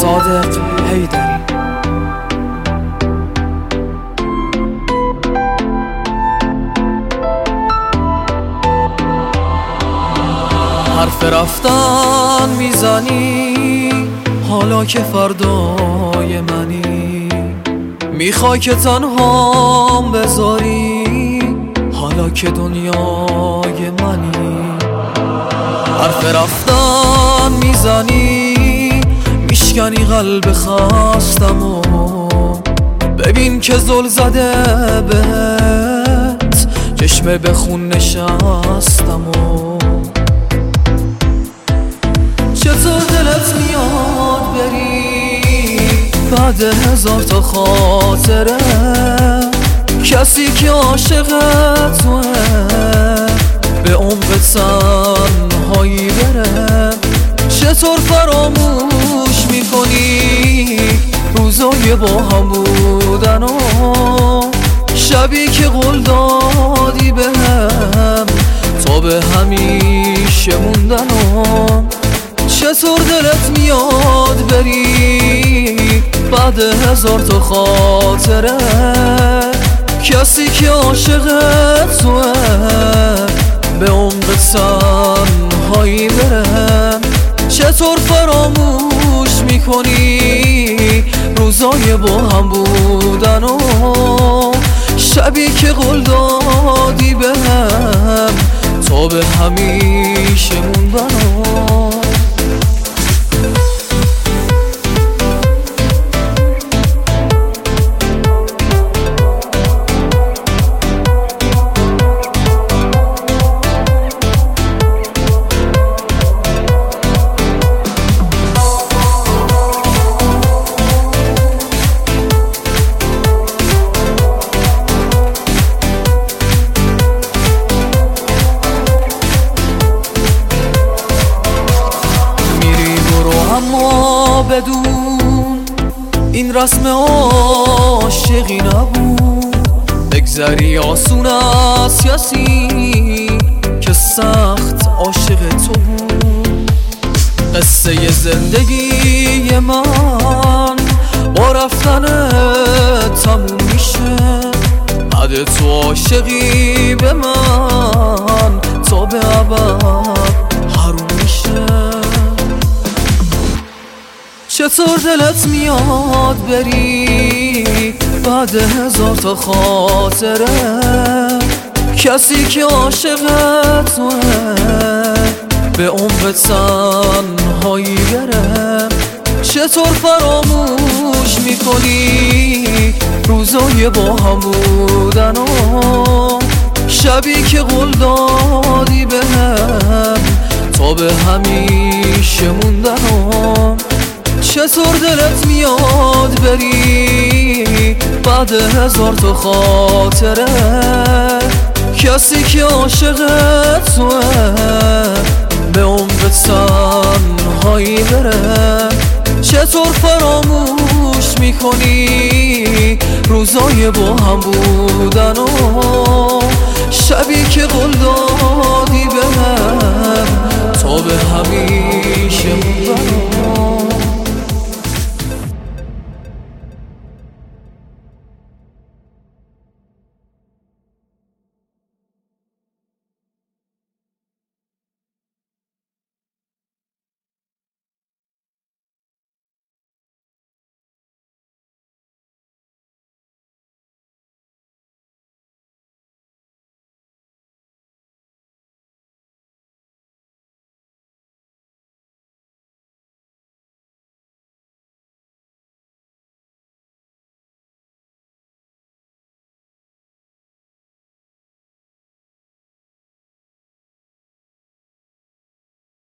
صادق حیدری. حرف رفتن میزنی حالا که فردای منی، میخوای که تنهام بذاری حالا که دنیای منی. حرف رفتن میزنی میشکنی قلب خستمو، ببین که زل زده بهت چشمه به خون نشستمو. چطور دلت میاد بری بعد هزار تا خاطره، کسی که عاشق توه به عمق تنهایی بره. چطور فراموش میکنی روزای با هم بودن و شبی که قول دادی بهم تا به همیشه موندن و چطور دلت میاد بری بعد هزار تا خاطره، کسی که عاشق توه به عمق تنهایی بره. چطور فراموش میکنی روزای با هم بودن و شبی که قول دادی بهم تا به همیشه موندن و اما بدون این رسم عاشقی نبود، بگذری آسون از کسی که سخت عاشق تو بود. قصه زندگی من با رفتن تموم میشه، بعد تو عاشقی به من تا به ابد حروم میشه. چطور دلت میاد بری بعد هزار تا خاطره، کسی که عاشق توه به عمق تنهایی بره. چطور فراموش میکنی روزای با هم بودن و شبی که قول دادی بهم تا به همیشه موندن و چطور دلت میاد بری بعد هزار تا خاطره، کسی که عاشق توه به عمق تنهایی بره. چطور فراموش میکنی روزای با هم بودن و شبی که قول دادی بهم